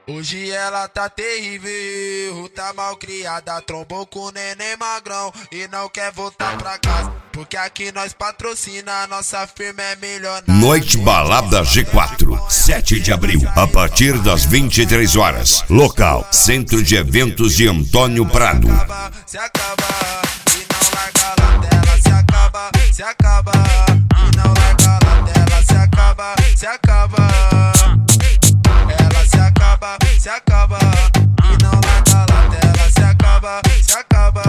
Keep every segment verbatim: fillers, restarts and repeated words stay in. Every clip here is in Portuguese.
Hoje ela tá terrível, tá mal criada, trombou com o neném magrão e não quer voltar pra casa, porque aqui nós patrocina, nossa firma é milionária. Noite Balada G quatro, sete de abril, a partir das vinte e três horas. Local: Centro de Eventos de Antônio Prado. Se acaba e não larga lá dela, se acaba, se acaba e não larga lá dela, se acaba, se acaba. Ela se acaba, se acaba e não larga lá dela, se acaba, se acaba.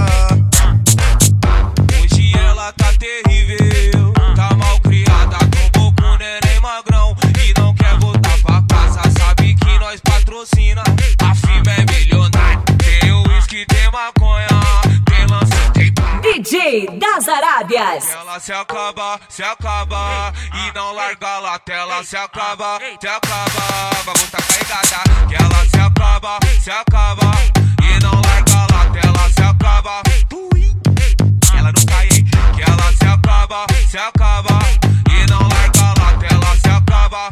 Hoje ela tá terrível, tá mal criada, trombou com o neném magrão e não quer voltar pra casa, sabe que nós patrocina, a firma é milionária. Tem uísque, tem maconha, tem lança, tem D J das Arábias. Ela se acaba, se acaba e não larga lá tela, se acaba, se acaba. Vai voltar carregada, que ela se acaba, se acaba e não larga lá tela, se acaba. Ela não cai, hein? Que ela se acaba, se acaba e não larga lá tela, se acaba.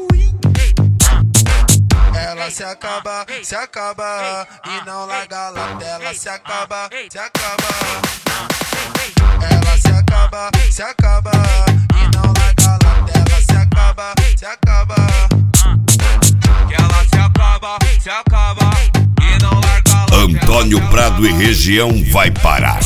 Ela se acaba, se acaba e não larga lá dela, se acaba, se acaba. Ela se acaba, se acaba e não larga lá dela, se acaba, se acaba. Que ela se acaba, se acaba e não larga lá. Antônio Prado e região vai parar.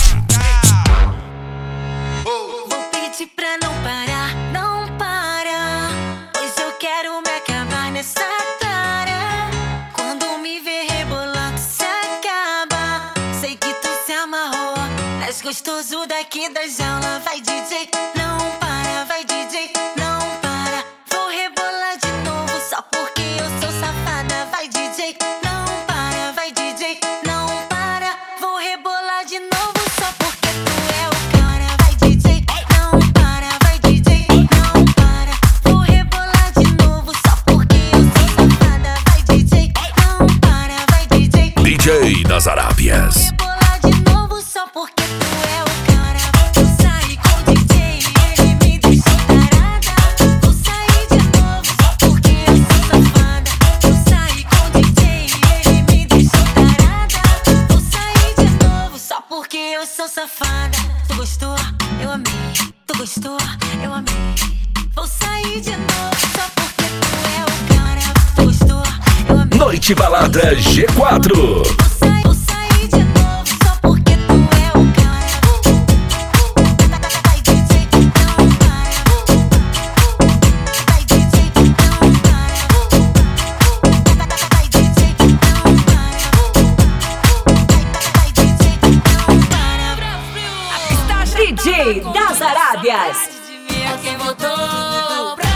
Vou pedir pra não parar, não para, pois eu quero me acabar nessa cara. Quando me ver rebolando se acaba, sei que tu se amarrou, mas gostoso daqui da jaula. Vai D J, não para, vai D J, não para. Vou rebolar de novo só porque eu sou safada. Vai D J, não para, vai D J, não para. Vou rebolar de novo só porque tu é o cara. Vai D J, não para, vai D J, não para. Vou rebolar de novo só porque eu sou safada. Vai D J, não para, vai D J. D J das Arábias. Rebolar de novo só porque tu é o cara. Vou sair com o D J e ele me deixou tarada. Vou sair de novo só porque eu sou safada. Vou sair com o D J e ele me deixou tarada. Vou sair de novo só porque eu sou safada. Tu gostou? Eu amei. Tu gostou? Eu amei. Vou sair de novo só porque tu é o cara. Tu gostou? Eu amei. Noite Balada G quatro. Vou sair, vou sair de novo só porque tu é o cara. Vai D J, não para. Vai D J, não para. Vai D J, não para. Vai D J, não para. D J das Arábias. Quem voltou pra